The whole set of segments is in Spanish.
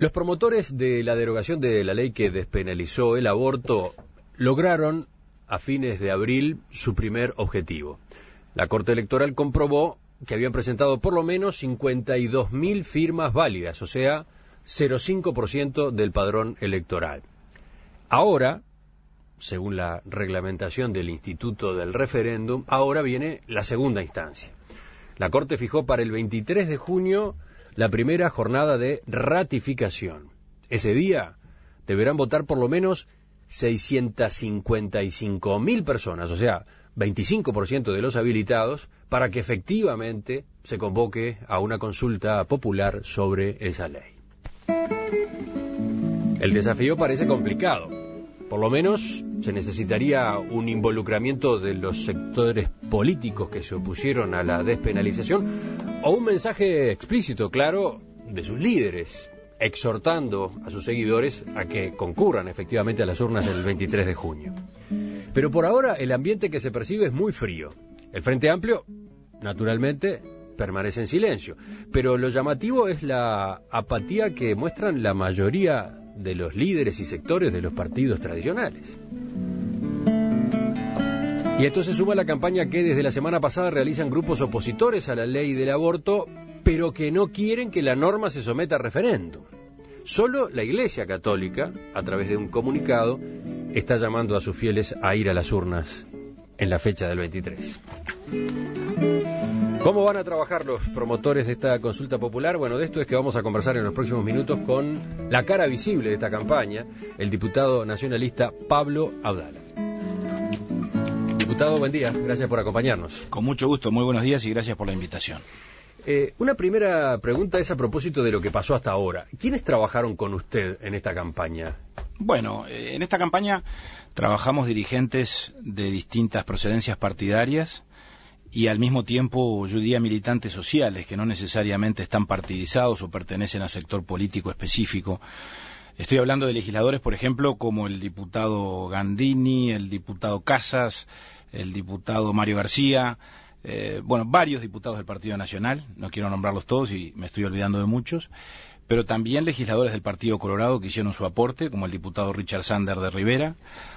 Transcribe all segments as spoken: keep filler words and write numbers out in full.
Los promotores de la derogación de la ley que despenalizó el aborto lograron a fines de abril su primer objetivo. La Corte Electoral comprobó que habían presentado por lo menos cincuenta y dos mil firmas válidas, o sea, cero coma cinco por ciento del padrón electoral. Ahora, según la reglamentación del Instituto del Referéndum, ahora viene la segunda instancia. La Corte fijó para el veintitrés de junio la primera jornada de ratificación. Ese día deberán votar por lo menos seiscientas cincuenta y cinco mil personas, o sea, veinticinco por ciento de los habilitados, para que efectivamente se convoque a una consulta popular sobre esa ley. El desafío parece complicado. Por lo menos se necesitaría un involucramiento de los sectores políticos que se opusieron a la despenalización o un mensaje explícito, claro, de sus líderes, exhortando a sus seguidores a que concurran efectivamente a las urnas el veintitrés de junio. Pero por ahora el ambiente que se percibe es muy frío. El Frente Amplio, naturalmente, permanece en silencio, pero lo llamativo es la apatía que muestran la mayoría de los líderes y sectores de los partidos tradicionales. Y esto se suma a la campaña que desde la semana pasada realizan grupos opositores a la ley del aborto, pero que no quieren que la norma se someta a referéndum. Solo la Iglesia Católica, a través de un comunicado, está llamando a sus fieles a ir a las urnas en la fecha del veintitrés. ¿Cómo van a trabajar los promotores de esta consulta popular? Bueno, de esto es que vamos a conversar en los próximos minutos con la cara visible de esta campaña, el diputado nacionalista Pablo Audala. Diputado, buen día, gracias por acompañarnos. Con mucho gusto, muy buenos días y gracias por la invitación. Eh, una primera pregunta es a propósito de lo que pasó hasta ahora. ¿Quiénes trabajaron con usted en esta campaña? Bueno, eh, en esta campaña trabajamos dirigentes de distintas procedencias partidarias y al mismo tiempo, yo diría, militantes sociales que no necesariamente están partidizados o pertenecen a sector político específico. Estoy hablando de legisladores, por ejemplo, como el diputado Gandini, el diputado Casas, el diputado Mario García, eh, bueno, varios diputados del Partido Nacional, no quiero nombrarlos todos y me estoy olvidando de muchos, pero también legisladores del Partido Colorado que hicieron su aporte, como el diputado Richard Sander de Rivera,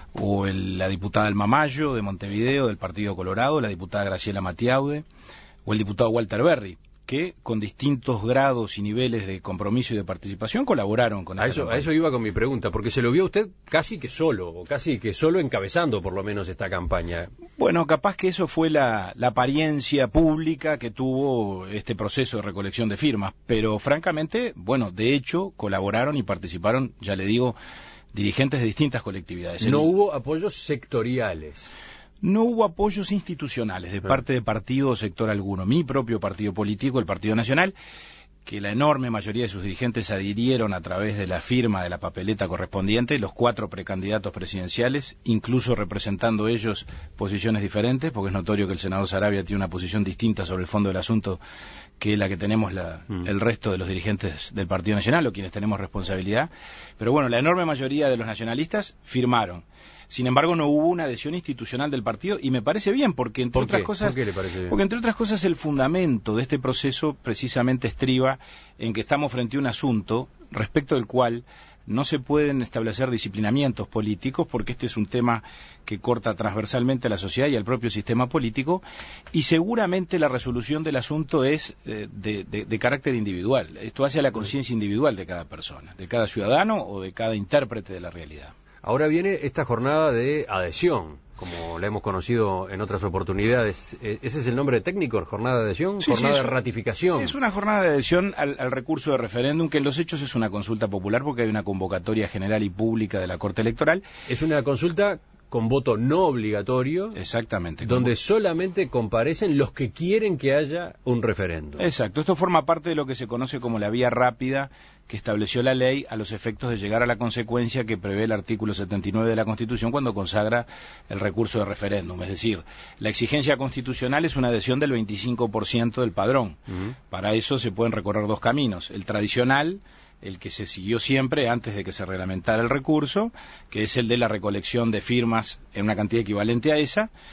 o el, la diputada Alma Mayo de Montevideo del Partido Colorado, la diputada Graciela Matiaude, o el diputado Walter Berry, que con distintos grados y niveles de compromiso y de participación colaboraron con a esta eso, campaña. A eso iba con mi pregunta, porque se lo vio usted casi que solo, o casi que solo encabezando por lo menos esta campaña. Bueno, capaz que eso fue la, la apariencia pública que tuvo este proceso de recolección de firmas, pero francamente, bueno, de hecho, colaboraron y participaron, ya le digo, dirigentes de distintas colectividades. No hubo apoyos sectoriales. No hubo apoyos institucionales de parte de partido o sector alguno. Mi propio partido político, el Partido Nacional, que la enorme mayoría de sus dirigentes adhirieron a través de la firma de la papeleta correspondiente, los cuatro precandidatos presidenciales, incluso representando ellos posiciones diferentes, porque es notorio que el senador Saravia tiene una posición distinta sobre el fondo del asunto que la que tenemos la, mm. el resto de los dirigentes del Partido Nacional, o quienes tenemos responsabilidad. Pero bueno, la enorme mayoría de los nacionalistas firmaron. Sin embargo, no hubo una adhesión institucional del partido y me parece bien, porque entre ¿Por otras qué? cosas, ¿Por qué le parece bien? porque entre otras cosas el fundamento de este proceso precisamente estriba en que estamos frente a un asunto respecto del cual no se pueden establecer disciplinamientos políticos, porque este es un tema que corta transversalmente a la sociedad y al propio sistema político, y seguramente la resolución del asunto es eh, de, de, de carácter individual. Esto hace a la conciencia individual de cada persona, de cada ciudadano o de cada intérprete de la realidad. Ahora viene esta jornada de adhesión, como la hemos conocido en otras oportunidades. ¿Ese es el nombre técnico, jornada de adhesión? Sí, jornada sí, es, de ratificación. Es una jornada de adhesión al, al recurso de referéndum, que en los hechos es una consulta popular porque hay una convocatoria general y pública de la Corte Electoral. Es una consulta con voto no obligatorio. Exactamente. Donde como... solamente comparecen los que quieren que haya un referéndum. Exacto. Esto forma parte de lo que se conoce como la vía rápida que estableció la ley a los efectos de llegar a la consecuencia que prevé el artículo setenta y nueve de la Constitución cuando consagra el recurso de referéndum. Es decir, la exigencia constitucional es una adhesión del veinticinco por ciento del padrón. Uh-huh. Para eso se pueden recorrer dos caminos. El tradicional, el que se siguió siempre antes de que se reglamentara el recurso, que es el de la recolección de firmas en una cantidad equivalente a esa,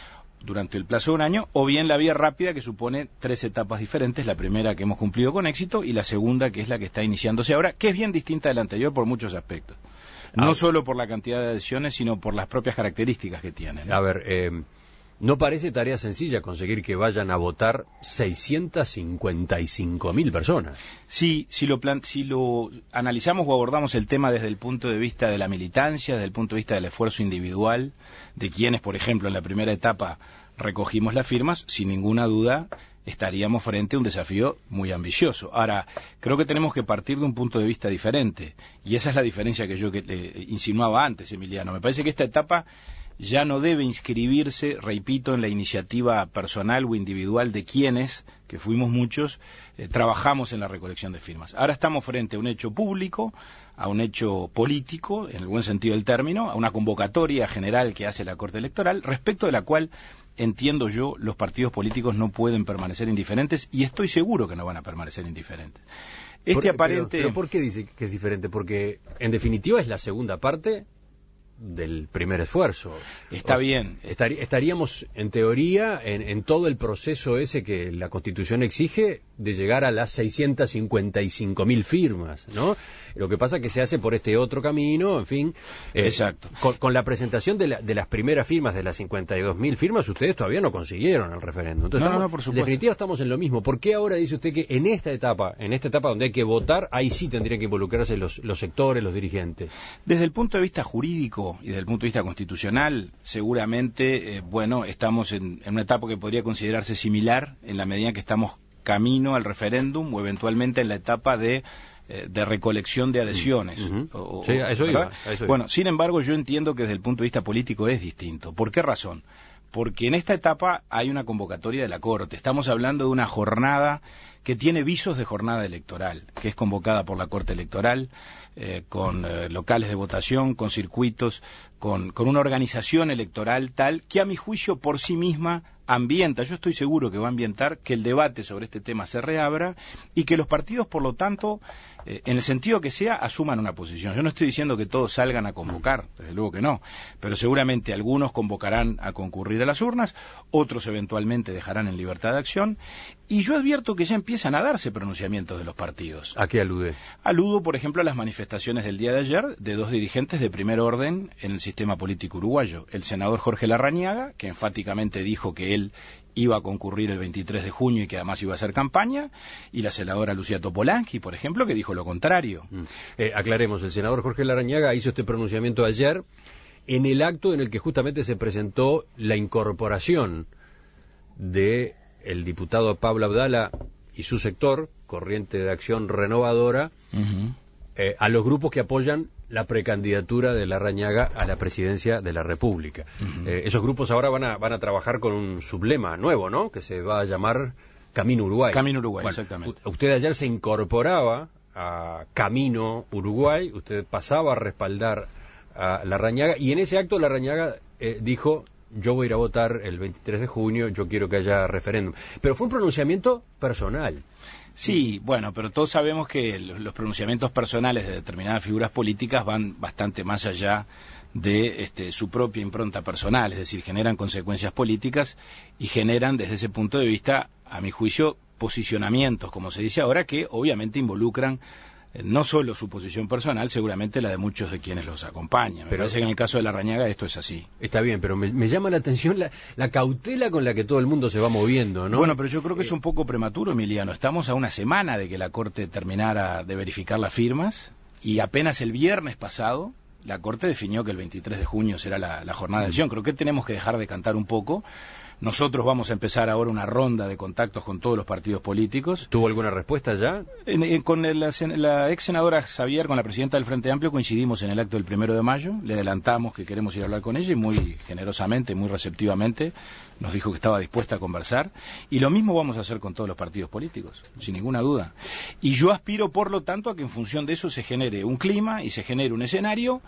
durante el plazo de un año, o bien la vía rápida, que supone tres etapas diferentes, la primera que hemos cumplido con éxito y la segunda, que es la que está iniciándose ahora, que es bien distinta de la anterior por muchos aspectos. No ah. solo por la cantidad de adhesiones, sino por las propias características que tiene, ¿no? A ver, eh, no parece tarea sencilla conseguir que vayan a votar seiscientas cincuenta y cinco mil personas. Sí, si lo, plan si lo analizamos o abordamos el tema desde el punto de vista de la militancia, desde el punto de vista del esfuerzo individual, de quienes, por ejemplo, en la primera etapa recogimos las firmas, sin ninguna duda estaríamos frente a un desafío muy ambicioso. Ahora, creo que tenemos que partir de un punto de vista diferente, y esa es la diferencia que yo que, eh, insinuaba antes, Emiliano. Me parece que esta etapa ya no debe inscribirse, repito, en la iniciativa personal o individual de quienes, que fuimos muchos, eh, trabajamos en la recolección de firmas. Ahora estamos frente a un hecho público, a un hecho político, en el buen sentido del término, a una convocatoria general que hace la Corte Electoral, respecto de la cual, entiendo yo, los partidos políticos no pueden permanecer indiferentes, y estoy seguro que no van a permanecer indiferentes. Este por, aparente... Pero, pero ¿por qué dice que es diferente? Porque, en definitiva, es la segunda parte del primer esfuerzo. Está o bien. Estar, estaríamos, en teoría, en, en todo el proceso ese que la Constitución exige de llegar a las seiscientas cincuenta y cinco mil firmas, ¿no? Lo que pasa es que se hace por este otro camino, en fin. Eh, Exacto. Con, con la presentación de, la, de las primeras firmas, de las cincuenta y dos mil firmas, ustedes todavía no consiguieron el referéndum. Entonces, no, estamos, no, por supuesto. En definitiva, estamos en lo mismo. ¿Por qué ahora dice usted que en esta etapa, en esta etapa donde hay que votar, ahí sí tendrían que involucrarse los, los sectores, los dirigentes? Desde el punto de vista jurídico y desde el punto de vista constitucional, seguramente, eh, bueno, estamos en, en una etapa que podría considerarse similar en la medida en que estamos camino al referéndum o eventualmente en la etapa de, eh, de recolección de adhesiones. Uh-huh. o, sí, a eso iba, a eso iba. Bueno, sin embargo, yo entiendo que desde el punto de vista político es distinto. ¿Por qué razón? Porque en esta etapa hay una convocatoria de la Corte. Estamos hablando de una jornada que tiene visos de jornada electoral, que es convocada por la Corte Electoral, eh, con eh, locales de votación, con circuitos, con, con una organización electoral tal que a mi juicio por sí misma ambienta, yo estoy seguro que va a ambientar que el debate sobre este tema se reabra y que los partidos, por lo tanto, eh, en el sentido que sea, asuman una posición. Yo no estoy diciendo que todos salgan a convocar, desde luego que no, pero seguramente algunos convocarán a concurrir a las urnas, otros eventualmente dejarán en libertad de acción, y yo advierto que ya empiezan a darse pronunciamientos de los partidos. ¿A qué alude? Aludo, por ejemplo, a las manifestaciones del día de ayer de dos dirigentes de primer orden en el sistema político uruguayo. El senador Jorge Larrañaga, que enfáticamente dijo que él iba a concurrir el veintitrés de junio y que además iba a hacer campaña, y la senadora Lucía Topolanqui, por ejemplo, que dijo lo contrario. Mm. Eh, aclaremos, el senador Jorge Larrañaga hizo este pronunciamiento ayer en el acto en el que justamente se presentó la incorporación de el diputado Pablo Abdala y su sector, Corriente de Acción Renovadora, uh-huh. eh, a los grupos que apoyan la precandidatura de Larrañaga a la presidencia de la República. Uh-huh. Eh, esos grupos ahora van a, van a trabajar con un sublema nuevo, ¿no?, que se va a llamar Camino Uruguay. Camino Uruguay, bueno, exactamente. Usted ayer se incorporaba a Camino Uruguay, usted pasaba a respaldar a Larrañaga, y en ese acto Larrañaga eh, dijo: yo voy a ir a votar el veintitrés de junio, yo quiero que haya referéndum. Pero fue un pronunciamiento personal. Sí, bueno, pero todos sabemos que los pronunciamientos personales de determinadas figuras políticas van bastante más allá de este, su propia impronta personal, es decir, generan consecuencias políticas y generan, desde ese punto de vista, a mi juicio, posicionamientos, como se dice ahora, que obviamente involucran no solo su posición personal, seguramente la de muchos de quienes los acompañan. Me pero parece que en el caso de Larrañaga esto es así. Está bien, pero me, me llama la atención la, la cautela con la que todo el mundo se va moviendo, ¿no? Bueno, pero yo creo que eh... es un poco prematuro, Emiliano. Estamos a una semana de que la Corte terminara de verificar las firmas y apenas el viernes pasado la Corte definió que el veintitrés de junio será la, la jornada de acción. Creo que tenemos que dejar de cantar un poco. Nosotros vamos a empezar ahora una ronda de contactos con todos los partidos políticos. ¿Tuvo alguna respuesta ya? En, en, con el, la, la ex senadora Xavier, con la presidenta del Frente Amplio, coincidimos en el acto del primero de mayo. Le adelantamos que queremos ir a hablar con ella y muy generosamente, muy receptivamente nos dijo que estaba dispuesta a conversar. Y lo mismo vamos a hacer con todos los partidos políticos, sin ninguna duda. Y yo aspiro, por lo tanto, a que en función de eso se genere un clima y se genere un escenario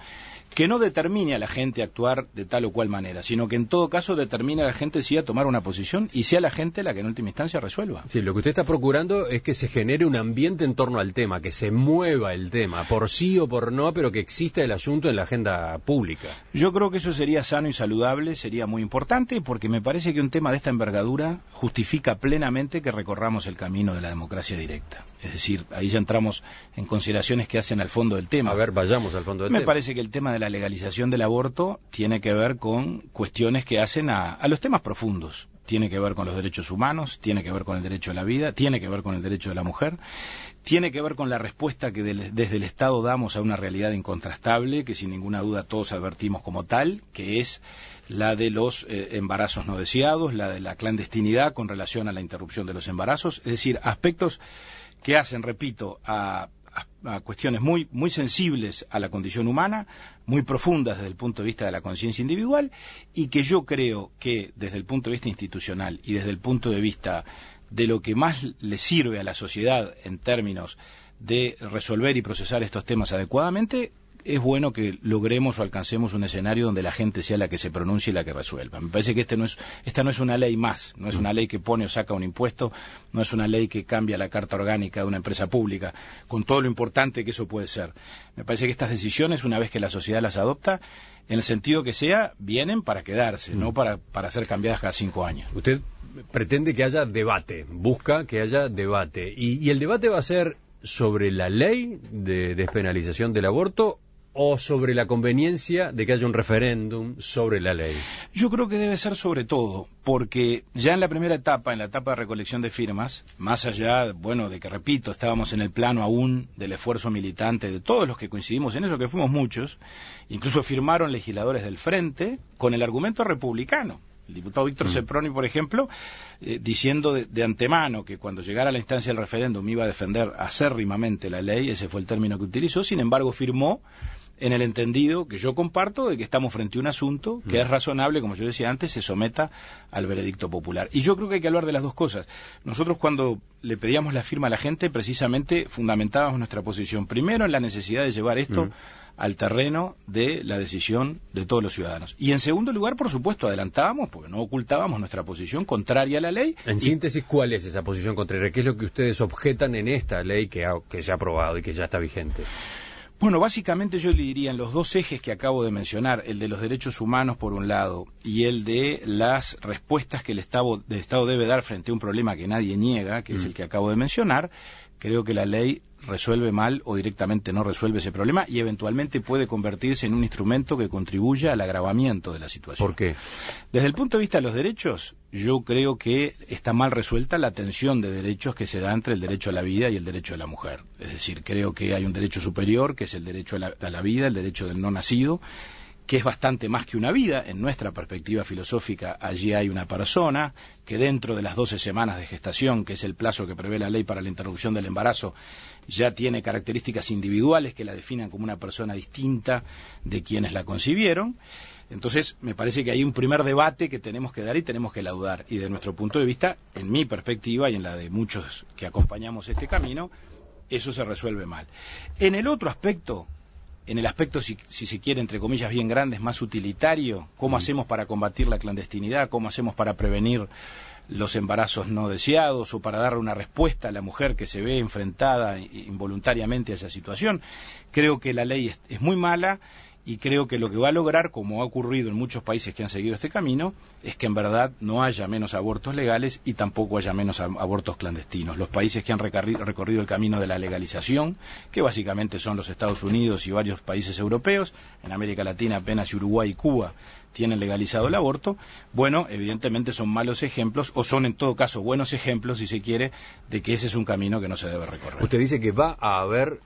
que no determine a la gente a actuar de tal o cual manera, sino que en todo caso determine a la gente sí a tomar una posición y sea la gente la que en última instancia resuelva. Sí, lo que usted está procurando es que se genere un ambiente en torno al tema, que se mueva el tema, por sí o por no, pero que exista el asunto en la agenda pública. Yo creo que eso sería sano y saludable, sería muy importante, porque me parece que un tema de esta envergadura justifica plenamente que recorramos el camino de la democracia directa. Es decir, ahí ya entramos en consideraciones que hacen al fondo del tema. A ver, vayamos al fondo del me tema. Me parece que el tema de la legalización del aborto tiene que ver con cuestiones que hacen a, a los temas profundos. Tiene que ver con los derechos humanos, tiene que ver con el derecho a la vida, tiene que ver con el derecho de la mujer, tiene que ver con la respuesta que del, desde el Estado damos a una realidad incontrastable, que sin ninguna duda todos advertimos como tal, que es la de los eh, embarazos no deseados, la de la clandestinidad con relación a la interrupción de los embarazos, es decir, aspectos que hacen, repito, a a cuestiones muy, muy sensibles a la condición humana, muy profundas desde el punto de vista de la conciencia individual, y que yo creo que desde el punto de vista institucional y desde el punto de vista de lo que más le sirve a la sociedad en términos de resolver y procesar estos temas adecuadamente, es bueno que logremos o alcancemos un escenario donde la gente sea la que se pronuncie y la que resuelva. Me parece que este no es, esta no es una ley más, no es una ley que pone o saca un impuesto, no es una ley que cambia la carta orgánica de una empresa pública, con todo lo importante que eso puede ser. Me parece que estas decisiones, una vez que la sociedad las adopta, en el sentido que sea, vienen para quedarse, mm. no para, para ser cambiadas cada cinco años. Usted pretende que haya debate, busca que haya debate, y, y el debate va a ser sobre la ley de despenalización del aborto, o sobre la conveniencia de que haya un referéndum sobre la ley. Yo creo que debe ser sobre todo, porque ya en la primera etapa, en la etapa de recolección de firmas, más allá, bueno, de que, repito, estábamos en el plano aún del esfuerzo militante de todos los que coincidimos en eso, que fuimos muchos, incluso firmaron legisladores del Frente con el argumento republicano. El diputado Víctor mm. Ceproni, por ejemplo, eh, diciendo de, de antemano que cuando llegara a la instancia del referéndum iba a defender acérrimamente la ley, ese fue el término que utilizó, sin embargo firmó en el entendido que yo comparto de que estamos frente a un asunto que mm. es razonable, como yo decía antes, se someta al veredicto popular. Y yo creo que hay que hablar de las dos cosas. Nosotros cuando le pedíamos la firma a la gente, precisamente fundamentábamos nuestra posición, primero en la necesidad de llevar esto mm. al terreno de la decisión de todos los ciudadanos. Y en segundo lugar, por supuesto, adelantábamos, porque no ocultábamos nuestra posición contraria a la ley. En y... síntesis, ¿cuál es esa posición contraria? ¿Qué es lo que ustedes objetan en esta ley que, ha, que se ha aprobado y que ya está vigente? Bueno, básicamente yo le diría en los dos ejes que acabo de mencionar, el de los derechos humanos por un lado y el de las respuestas que el Estado, el Estado debe dar frente a un problema que nadie niega, que mm. es el que acabo de mencionar, creo que la ley resuelve mal o directamente no resuelve ese problema y eventualmente puede convertirse en un instrumento que contribuya al agravamiento de la situación. ¿Por qué? Desde el punto de vista de los derechos, yo creo que está mal resuelta la tensión de derechos que se da entre el derecho a la vida y el derecho de la mujer. Es decir, creo que hay un derecho superior, que es el derecho a la, a la vida, el derecho del no nacido, que es bastante más que una vida. En nuestra perspectiva filosófica, allí hay una persona que dentro de las doce semanas de gestación, que es el plazo que prevé la ley para la interrupción del embarazo, ya tiene características individuales que la definen como una persona distinta de quienes la concibieron. Entonces, me parece que hay un primer debate que tenemos que dar y tenemos que laudar. Y de nuestro punto de vista, en mi perspectiva y en la de muchos que acompañamos este camino, eso se resuelve mal. En el otro aspecto, en el aspecto, si, si se quiere, entre comillas, bien grandes, más utilitario, cómo mm. hacemos para combatir la clandestinidad, cómo hacemos para prevenir los embarazos no deseados o para dar una respuesta a la mujer que se ve enfrentada involuntariamente a esa situación, creo que la ley es, es muy mala y creo que lo que va a lograr, como ha ocurrido en muchos países que han seguido este camino, es que en verdad no haya menos abortos legales y tampoco haya menos abortos clandestinos. Los países que han recorrido el camino de la legalización, que básicamente son los Estados Unidos y varios países europeos, en América Latina apenas Uruguay y Cuba tienen legalizado el aborto, bueno, evidentemente son malos ejemplos, o son en todo caso buenos ejemplos, si se quiere, de que ese es un camino que no se debe recorrer. Usted dice que va a haber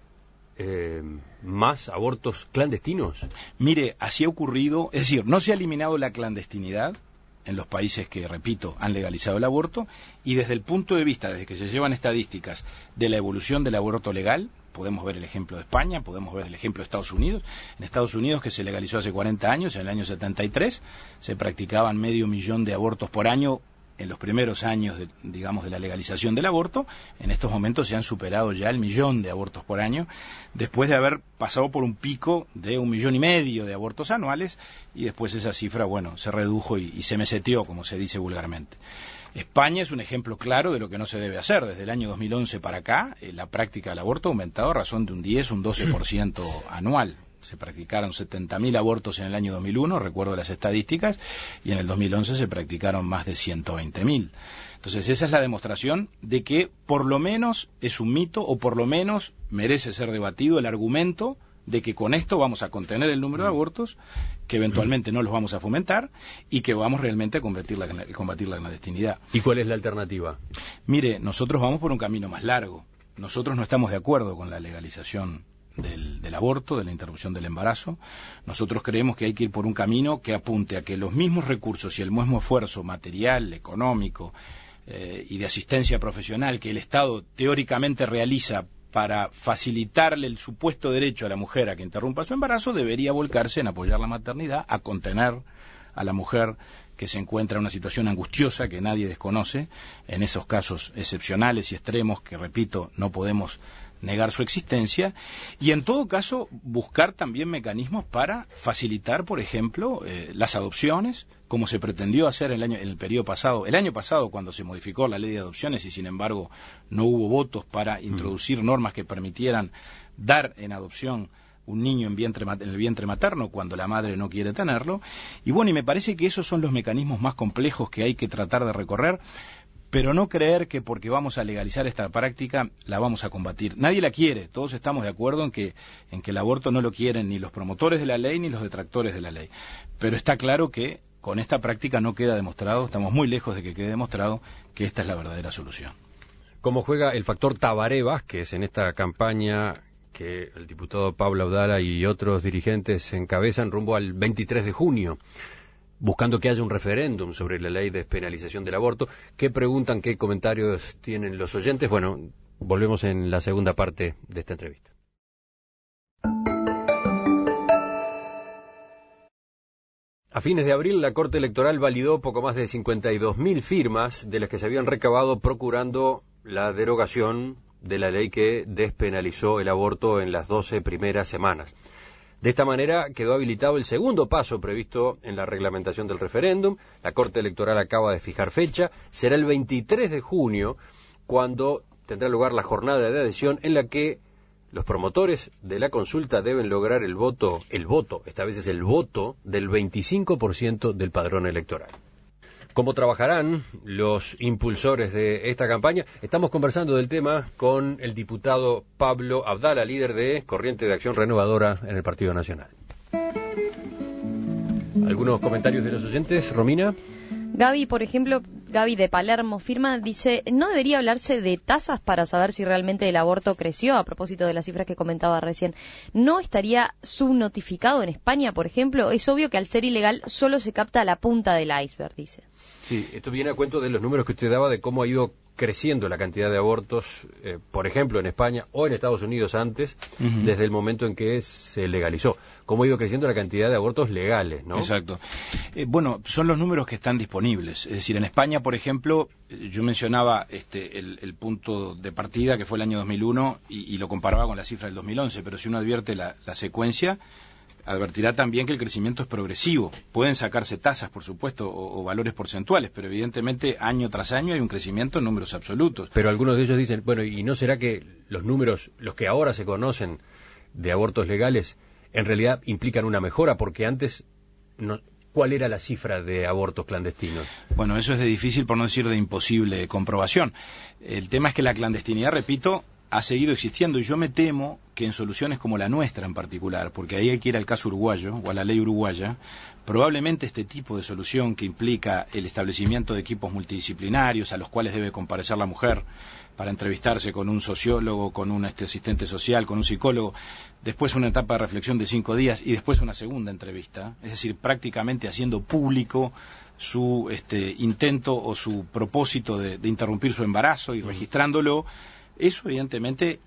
Eh, más abortos clandestinos. Mire, así ha ocurrido, es decir, no se ha eliminado la clandestinidad en los países que, repito, han legalizado el aborto, y desde el punto de vista, desde que se llevan estadísticas de la evolución del aborto legal, podemos ver el ejemplo de España, podemos ver el ejemplo de Estados Unidos. En Estados Unidos, que se legalizó hace cuarenta años, en el año setenta y tres, se practicaban medio millón de abortos por año en los primeros años, de, digamos, de la legalización del aborto. En estos momentos se han superado ya el millón de abortos por año, después de haber pasado por un pico de un millón y medio de abortos anuales, y después esa cifra, bueno, se redujo y, y se meseteó, como se dice vulgarmente. España es un ejemplo claro de lo que no se debe hacer. Desde el año dos mil once para acá, eh, la práctica del aborto ha aumentado a razón de un diez, un doce por ciento anual. Se practicaron setenta mil abortos en el año dos mil uno, recuerdo las estadísticas, y en el dos mil once se practicaron más de ciento veinte mil. Entonces esa es la demostración de que por lo menos es un mito, o por lo menos merece ser debatido el argumento de que con esto vamos a contener el número de abortos, que eventualmente no los vamos a fomentar y que vamos realmente a combatir la, combatir la clandestinidad. ¿Y cuál es la alternativa? Mire, nosotros vamos por un camino más largo. Nosotros no estamos de acuerdo con la legalización Del, del aborto, de la interrupción del embarazo. Nosotros creemos que hay que ir por un camino que apunte a que los mismos recursos y el mismo esfuerzo material, económico eh, y de asistencia profesional que el Estado teóricamente realiza para facilitarle el supuesto derecho a la mujer a que interrumpa su embarazo, debería volcarse en apoyar la maternidad, a contener a la mujer que se encuentra en una situación angustiosa que nadie desconoce, en esos casos excepcionales y extremos que, repito, no podemos negar su existencia, y en todo caso buscar también mecanismos para facilitar, por ejemplo, eh, las adopciones, como se pretendió hacer el año, en el periodo pasado, el año pasado cuando se modificó la ley de adopciones y sin embargo no hubo votos para introducir normas que permitieran dar en adopción un niño en, vientre, en el vientre materno cuando la madre no quiere tenerlo. Y bueno, y me parece que esos son los mecanismos más complejos que hay que tratar de recorrer, pero no creer que porque vamos a legalizar esta práctica la vamos a combatir. Nadie la quiere, todos estamos de acuerdo en que, en que el aborto no lo quieren ni los promotores de la ley ni los detractores de la ley. Pero está claro que con esta práctica no queda demostrado, estamos muy lejos de que quede demostrado que esta es la verdadera solución. ¿Cómo juega el factor Tabaré Vázquez en esta campaña que el diputado Pablo Abdala y otros dirigentes encabezan rumbo al veintitrés de junio? Buscando que haya un referéndum sobre la ley de despenalización del aborto. ¿Qué preguntan, qué comentarios tienen los oyentes? Bueno, volvemos en la segunda parte de esta entrevista. A fines de abril, la Corte Electoral validó poco más de cincuenta y dos mil firmas de las que se habían recabado procurando la derogación de la ley que despenalizó el aborto en las doce primeras semanas. De esta manera quedó habilitado el segundo paso previsto en la reglamentación del referéndum. La Corte Electoral acaba de fijar fecha. Será el veintitrés de junio cuando tendrá lugar la jornada de adhesión en la que los promotores de la consulta deben lograr el voto, el voto, esta vez es el voto del veinticinco por ciento del padrón electoral. ¿Cómo trabajarán los impulsores de esta campaña? Estamos conversando del tema con el diputado Pablo Abdala, líder de Corriente de Acción Renovadora en el Partido Nacional. ¿Algunos comentarios de los oyentes, Romina? Gaby, por ejemplo, Gaby de Palermo firma, dice, ¿no debería hablarse de tasas para saber si realmente el aborto creció? A propósito de las cifras que comentaba recién, ¿no estaría subnotificado en España, por ejemplo? Es obvio que al ser ilegal solo se capta la punta del iceberg, dice. Sí, esto viene a cuento de los números que usted daba de cómo ha ido creciendo la cantidad de abortos, eh, por ejemplo, en España o en Estados Unidos antes, uh-huh. desde el momento en que se legalizó. Cómo ha ido creciendo la cantidad de abortos legales, ¿no? Exacto. Eh, bueno, son los números que están disponibles. Es decir, en España, por ejemplo, yo mencionaba este, el, el punto de partida que fue el año dos mil uno y, y lo comparaba con la cifra del dos mil once, pero si uno advierte la, la secuencia, advertirá también que el crecimiento es progresivo. Pueden sacarse tasas, por supuesto, o, o valores porcentuales, pero evidentemente año tras año hay un crecimiento en números absolutos. Pero algunos de ellos dicen, bueno, ¿y no será que los números, los que ahora se conocen de abortos legales, en realidad implican una mejora? Porque antes, no, ¿cuál era la cifra de abortos clandestinos? Bueno, eso es de difícil, por no decir de imposible comprobación. El tema es que la clandestinidad, repito, ha seguido existiendo, y yo me temo que en soluciones como la nuestra en particular, porque ahí hay que ir al caso uruguayo o a la ley uruguaya, probablemente este tipo de solución que implica el establecimiento de equipos multidisciplinarios a los cuales debe comparecer la mujer para entrevistarse con un sociólogo, con un este, asistente social, con un psicólogo, después una etapa de reflexión de cinco días y después una segunda entrevista, es decir, prácticamente haciendo público su este, intento o su propósito de, de interrumpir su embarazo y registrándolo. Eso evidentemente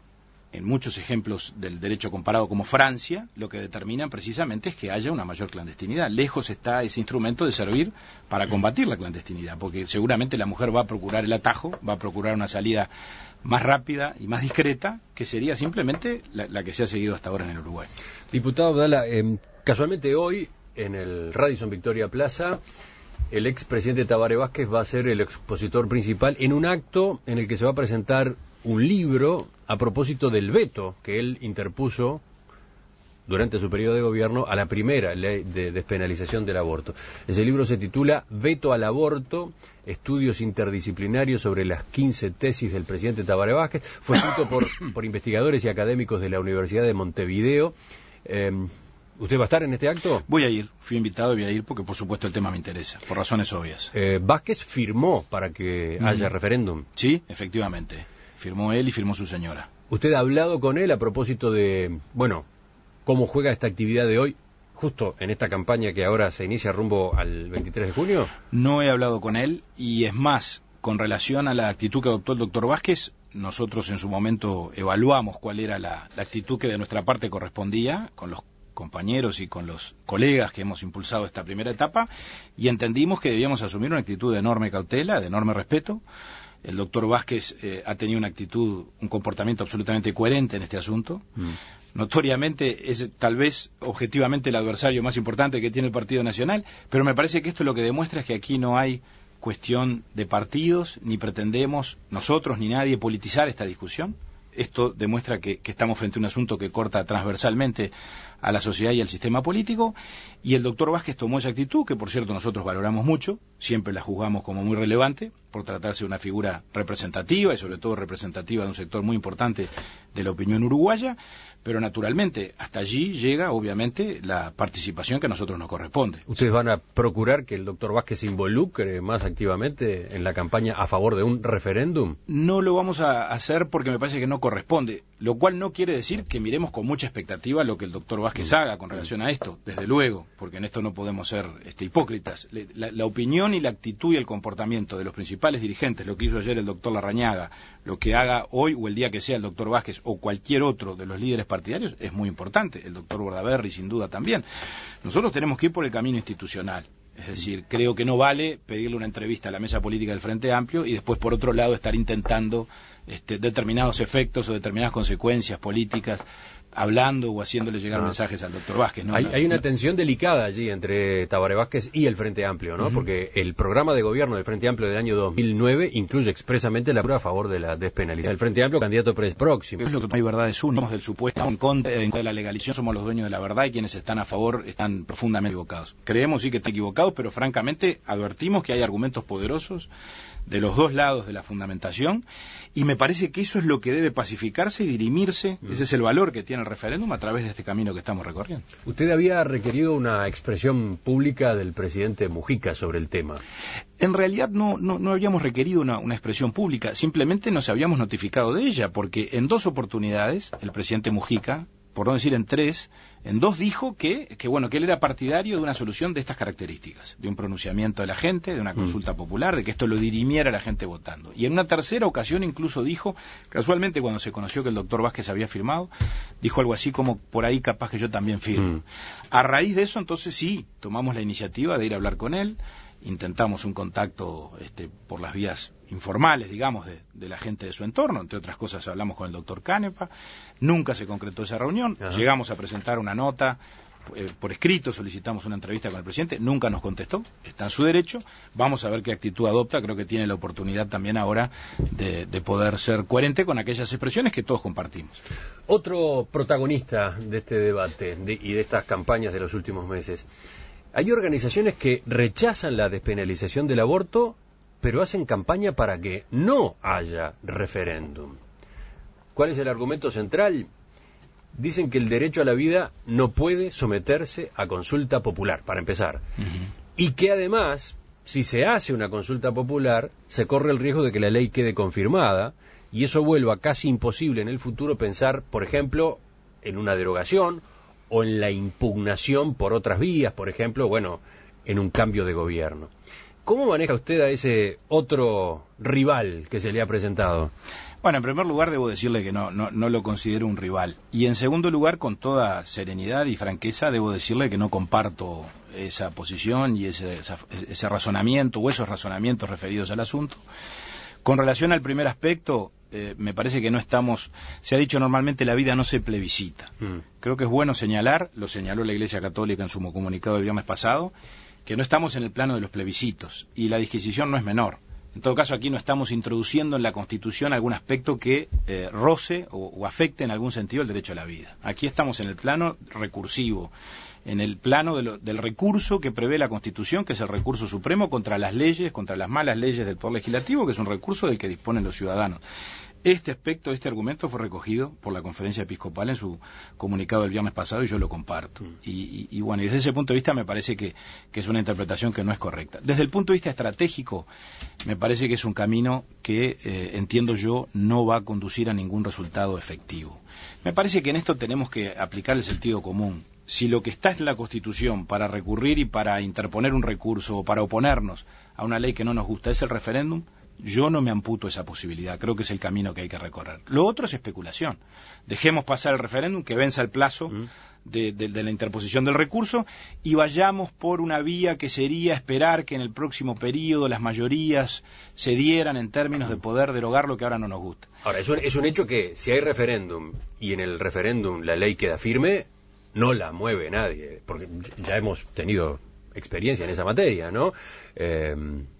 en muchos ejemplos del derecho comparado como Francia, lo que determinan precisamente es que haya una mayor clandestinidad. Lejos está ese instrumento de servir para combatir la clandestinidad, porque seguramente la mujer va a procurar el atajo, va a procurar una salida más rápida y más discreta, que sería simplemente la, la que se ha seguido hasta ahora en el Uruguay. Diputado Abdala, eh, casualmente hoy, en el Radisson Victoria Plaza, el expresidente Tabaré Vázquez va a ser el expositor principal en un acto en el que se va a presentar un libro a propósito del veto que él interpuso durante su periodo de gobierno a la primera ley de despenalización del aborto. Ese libro se titula Veto al aborto, estudios interdisciplinarios sobre las quince tesis del presidente Tabaré Vázquez. Fue escrito por, por investigadores y académicos de la Universidad de Montevideo. Eh, ¿Usted va a estar en este acto? Voy a ir, fui invitado y voy a ir porque por supuesto el tema me interesa, por razones obvias. Eh, Vázquez firmó para que mm. haya referéndum. Sí, efectivamente. Firmó él y firmó su señora. ¿Usted ha hablado con él a propósito de, bueno, cómo juega esta actividad de hoy, justo en esta campaña que ahora se inicia rumbo al veintitrés de junio? No he hablado con él, y es más, con relación a la actitud que adoptó el doctor Vázquez, nosotros en su momento evaluamos cuál era la, la actitud que de nuestra parte correspondía con los compañeros y con los colegas que hemos impulsado esta primera etapa, y entendimos que debíamos asumir una actitud de enorme cautela, de enorme respeto. El doctor Vázquez eh, ha tenido una actitud, un comportamiento absolutamente coherente en este asunto. Mm. Notoriamente es tal vez objetivamente el adversario más importante que tiene el Partido Nacional, pero me parece que esto lo que demuestra es que aquí no hay cuestión de partidos, ni pretendemos nosotros ni nadie politizar esta discusión. Esto demuestra que, que estamos frente a un asunto que corta transversalmente a la sociedad y al sistema político, y el doctor Vázquez tomó esa actitud, que por cierto nosotros valoramos mucho, siempre la juzgamos como muy relevante, por tratarse de una figura representativa y sobre todo representativa de un sector muy importante de la opinión uruguaya, pero naturalmente hasta allí llega obviamente la participación que a nosotros nos corresponde. ¿Ustedes van a procurar que el doctor Vázquez se involucre más activamente en la campaña a favor de un referéndum? No lo vamos a hacer porque me parece que no corresponde, lo cual no quiere decir que miremos con mucha expectativa lo que el doctor Vázquez haga con relación a esto, desde luego, porque en esto no podemos ser este, hipócritas. La, la opinión y la actitud y el comportamiento de los principales dirigentes, lo que hizo ayer el doctor Larrañaga, lo que haga hoy o el día que sea el doctor Vázquez o cualquier otro de los líderes partidarios, es muy importante. El doctor Bordaberry sin duda también. Nosotros tenemos que ir por el camino institucional. Es decir, creo que no vale pedirle una entrevista a la mesa política del Frente Amplio y después, por otro lado, estar intentando este, determinados efectos o determinadas consecuencias políticas, hablando o haciéndole llegar no. mensajes al doctor Vázquez. ¿no? Hay, no, hay una no. tensión delicada allí entre Tabaré Vázquez y el Frente Amplio, ¿no? Uh-huh. Porque el programa de gobierno del Frente Amplio del año dos mil nueve incluye expresamente la prueba a favor de la despenalización. El Frente Amplio, candidato próximo. Es lo que no hay verdades únicas. Somos del supuesto en contra, en contra de la legalización, somos los dueños de la verdad, y quienes están a favor están profundamente equivocados. Creemos sí que están equivocados, pero francamente advertimos que hay argumentos poderosos de los dos lados de la fundamentación, y me parece que eso es lo que debe pacificarse y dirimirse, mm. ese es el valor que tiene el referéndum a través de este camino que estamos recorriendo. Usted había requerido una expresión pública del presidente Mujica sobre el tema. En realidad no, no, no habíamos requerido una, una expresión pública, simplemente nos habíamos notificado de ella, porque en dos oportunidades el presidente Mujica, por no decir en tres, en dos dijo que, que bueno que él era partidario de una solución de estas características, de un pronunciamiento de la gente, de una consulta mm. popular, de que esto lo dirimiera a la gente votando. Y en una tercera ocasión incluso dijo, casualmente cuando se conoció que el doctor Vázquez había firmado, dijo algo así como, por ahí capaz que yo también firmo. Mm. A raíz de eso, entonces sí, tomamos la iniciativa de ir a hablar con él, intentamos un contacto este, por las vías informales, digamos, de, de la gente de su entorno. Entre otras cosas hablamos con el doctor Canepa, nunca se concretó esa reunión. Ajá. Llegamos a presentar una nota eh, por escrito, solicitamos una entrevista con el presidente, nunca nos contestó, está en su derecho, vamos a ver qué actitud adopta. Creo que tiene la oportunidad también ahora de, de poder ser coherente con aquellas expresiones que todos compartimos. Otro protagonista de este debate de, y de estas campañas de los últimos meses, hay organizaciones que rechazan la despenalización del aborto, pero hacen campaña para que no haya referéndum. ¿Cuál es el argumento central? Dicen que el derecho a la vida no puede someterse a consulta popular, para empezar. Uh-huh. Y que además, si se hace una consulta popular, se corre el riesgo de que la ley quede confirmada, y eso vuelva casi imposible en el futuro pensar, por ejemplo, en una derogación, o en la impugnación por otras vías, por ejemplo, bueno, en un cambio de gobierno. ¿Cómo maneja usted a ese otro rival que se le ha presentado? Bueno, en primer lugar debo decirle que no, no, no lo considero un rival. Y en segundo lugar, con toda serenidad y franqueza, debo decirle que no comparto esa posición y ese, esa, ese razonamiento o esos razonamientos referidos al asunto. Con relación al primer aspecto, eh, me parece que no estamos, se ha dicho normalmente la vida no se plebiscita. Mm. Creo que es bueno señalar, lo señaló la Iglesia Católica en su comunicado del viernes pasado, que no estamos en el plano de los plebiscitos y la disquisición no es menor. En todo caso, aquí no estamos introduciendo en la Constitución algún aspecto que eh, roce o, o afecte en algún sentido el derecho a la vida. Aquí estamos en el plano recursivo, en el plano de lo, del recurso que prevé la Constitución, que es el recurso supremo contra las leyes, contra las malas leyes del Poder Legislativo, que es un recurso del que disponen los ciudadanos. Este aspecto, este argumento fue recogido por la Conferencia Episcopal en su comunicado del viernes pasado y yo lo comparto. Mm. Y, y, y bueno, y desde ese punto de vista me parece que, que es una interpretación que no es correcta. Desde el punto de vista estratégico, me parece que es un camino que, eh, entiendo yo, no va a conducir a ningún resultado efectivo. Me parece que en esto tenemos que aplicar el sentido común. Si lo que está en la Constitución para recurrir y para interponer un recurso o para oponernos a una ley que no nos gusta es el referéndum, yo no me amputo esa posibilidad, creo que es el camino que hay que recorrer. Lo otro es especulación. Dejemos pasar el referéndum, que venza el plazo mm. de, de, de la interposición del recurso y vayamos por una vía que sería esperar que en el próximo periodo las mayorías se dieran en términos mm. de poder derogar lo que ahora no nos gusta. Ahora, es un, es un hecho que si hay referéndum y en el referéndum la ley queda firme, no la mueve nadie, porque ya hemos tenido experiencia en esa materia, ¿no? Eh,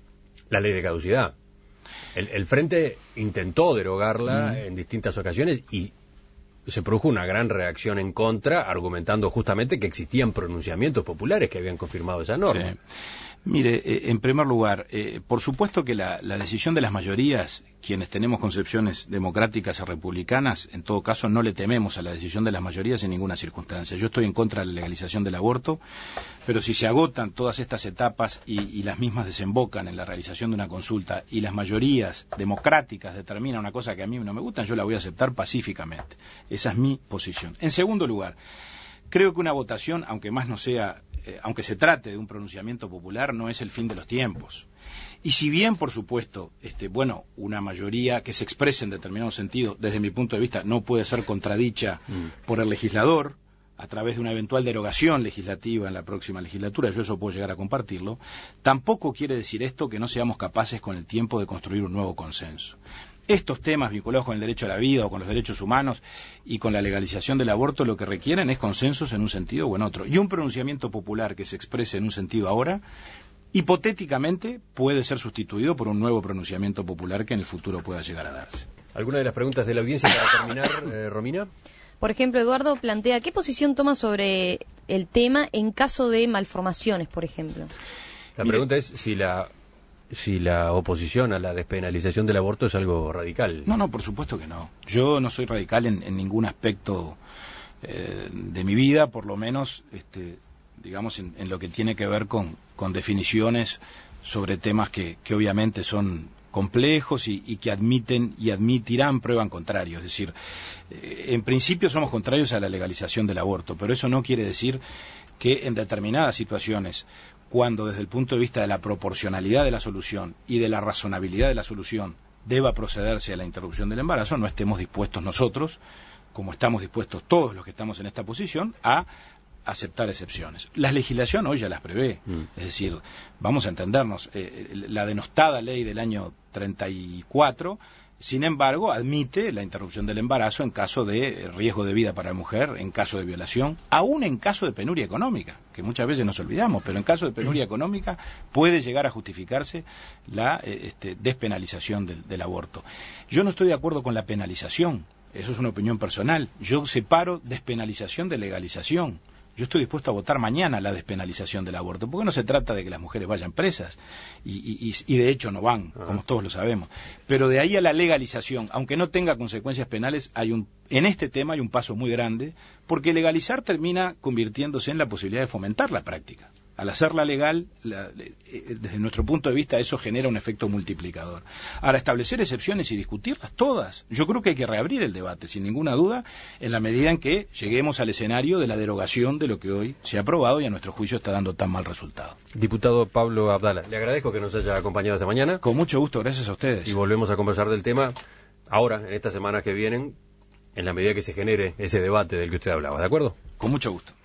la ley de caducidad. El, el Frente intentó derogarla mm. en distintas ocasiones y se produjo una gran reacción en contra, argumentando justamente que existían pronunciamientos populares que habían confirmado esa norma. Sí. Mire, eh, en primer lugar, eh, por supuesto que la, la decisión de las mayorías, quienes tenemos concepciones democráticas y republicanas, en todo caso no le tememos a la decisión de las mayorías en ninguna circunstancia. Yo estoy en contra de la legalización del aborto, pero si se agotan todas estas etapas y, y las mismas desembocan en la realización de una consulta y las mayorías democráticas determinan una cosa que a mí no me gusta, yo la voy a aceptar pacíficamente. Esa es mi posición. En segundo lugar, creo que una votación, aunque más no sea, eh, aunque se trate de un pronunciamiento popular, no es el fin de los tiempos. Y si bien, por supuesto, este, bueno, una mayoría que se exprese en determinado sentido, desde mi punto de vista, no puede ser contradicha mm. por el legislador a través de una eventual derogación legislativa en la próxima legislatura, yo eso puedo llegar a compartirlo, tampoco quiere decir esto que no seamos capaces con el tiempo de construir un nuevo consenso. Estos temas vinculados con el derecho a la vida o con los derechos humanos y con la legalización del aborto lo que requieren es consensos en un sentido o en otro. Y un pronunciamiento popular que se exprese en un sentido ahora, hipotéticamente puede ser sustituido por un nuevo pronunciamiento popular que en el futuro pueda llegar a darse. ¿Alguna de las preguntas de la audiencia para terminar, eh, Romina? Por ejemplo, Eduardo plantea, ¿qué posición toma sobre el tema en caso de malformaciones, por ejemplo? La pregunta es si la... si la oposición a la despenalización del aborto es algo radical. No, no, por supuesto que no. Yo no soy radical en, en ningún aspecto eh, de mi vida, por lo menos, este, digamos, en, en lo que tiene que ver con, con definiciones sobre temas que, que obviamente son complejos y, y que admiten y admitirán prueba en contrario. Es decir, eh, en principio somos contrarios a la legalización del aborto, pero eso no quiere decir que en determinadas situaciones, cuando desde el punto de vista de la proporcionalidad de la solución y de la razonabilidad de la solución deba procederse a la interrupción del embarazo, no estemos dispuestos nosotros, como estamos dispuestos todos los que estamos en esta posición, a aceptar excepciones. La legislación hoy ya las prevé, mm. es decir, vamos a entendernos, eh, la denostada ley del año treinta y cuatro, sin embargo, admite la interrupción del embarazo en caso de riesgo de vida para la mujer, en caso de violación, aún en caso de penuria económica, que muchas veces nos olvidamos, pero en caso de penuria económica puede llegar a justificarse la eh, este, despenalización del, del aborto. Yo no estoy de acuerdo con la penalización, eso es una opinión personal. Yo separo despenalización de legalización. Yo estoy dispuesto a votar mañana la despenalización del aborto, porque no se trata de que las mujeres vayan presas, y, y, y de hecho no van, Ajá. como todos lo sabemos. Pero de ahí a la legalización, aunque no tenga consecuencias penales, hay un, en este tema hay un paso muy grande, porque legalizar termina convirtiéndose en la posibilidad de fomentar la práctica. Al hacerla legal, la, desde nuestro punto de vista, eso genera un efecto multiplicador. Ahora, establecer excepciones y discutirlas todas, yo creo que hay que reabrir el debate, sin ninguna duda, en la medida en que lleguemos al escenario de la derogación de lo que hoy se ha aprobado y a nuestro juicio está dando tan mal resultado. Diputado Pablo Abdala, le agradezco que nos haya acompañado esta mañana. Con mucho gusto, gracias a ustedes. Y volvemos a conversar del tema ahora, en estas semanas que vienen, en la medida que se genere ese debate del que usted hablaba. ¿De acuerdo? Con mucho gusto.